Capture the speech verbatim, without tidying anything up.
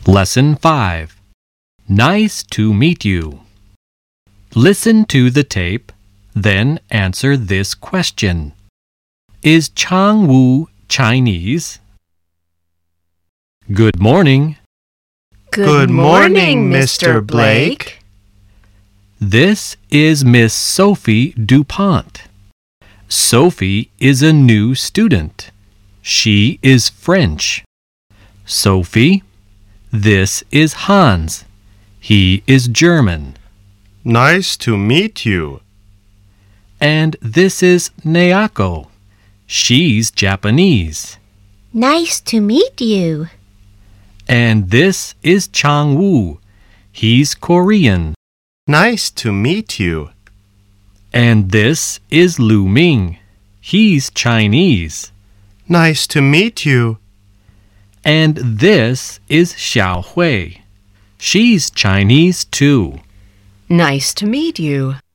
Lesson five. Nice to meet you. Listen to the tape, then answer this question. Is Chang-woo Chinese? Good morning. Good morning, Mister Blake. This is Miss Sophie DuPont. Sophie is a new student. She is French. Sophie, this is Hans. He is German. Nice to meet you. And this is Naoko. She's Japanese. Nice to meet you. And this is Chang-woo. He's Korean. Nice to meet you. And this is Lu Ming. He's Chinese. Nice to meet you. And this is Xiao Hui. She's Chinese too. Nice to meet you.